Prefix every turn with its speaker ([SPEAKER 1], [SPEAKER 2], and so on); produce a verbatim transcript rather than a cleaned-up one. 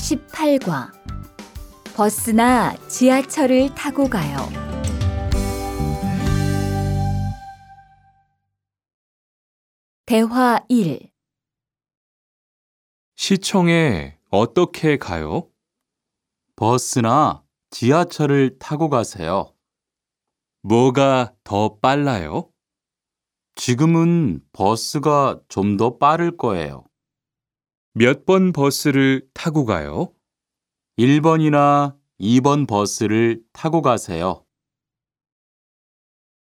[SPEAKER 1] 십팔 과 버스나 지하철을 타고 가요. 대화 일.
[SPEAKER 2] 시청에 어떻게 가요?
[SPEAKER 3] 버스나 지하철을 타고 가세요.
[SPEAKER 2] 뭐가 더 빨라요?
[SPEAKER 3] 지금은 버스가 좀 더 빠를 거예요.
[SPEAKER 2] 몇 번 버스를 타고 가요?
[SPEAKER 3] 일 번이나 이 번 버스를 타고 가세요.